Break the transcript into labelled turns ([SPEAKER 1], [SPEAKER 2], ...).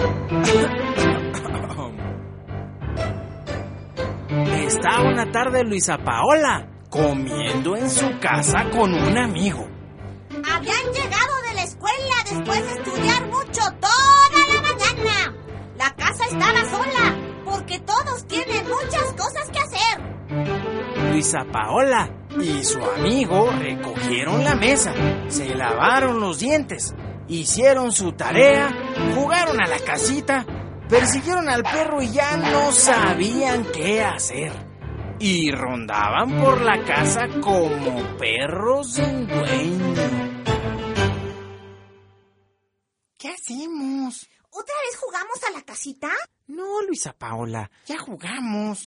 [SPEAKER 1] Estaba una tarde Luisa Paola comiendo en su casa con un amigo.
[SPEAKER 2] Habían llegado de la escuela después de estudiar mucho toda la mañana. La casa estaba sola porque todos tienen muchas cosas que hacer.
[SPEAKER 1] Luisa Paola y su amigo recogieron la mesa, se lavaron los dientes, hicieron su tarea, jugaron a la casita, persiguieron al perro y ya no sabían qué hacer. Y rondaban por la casa como perros sin dueño. ¿Qué hacemos?
[SPEAKER 2] ¿Otra vez jugamos a la casita?
[SPEAKER 1] No, Luisa Paola, ya jugamos.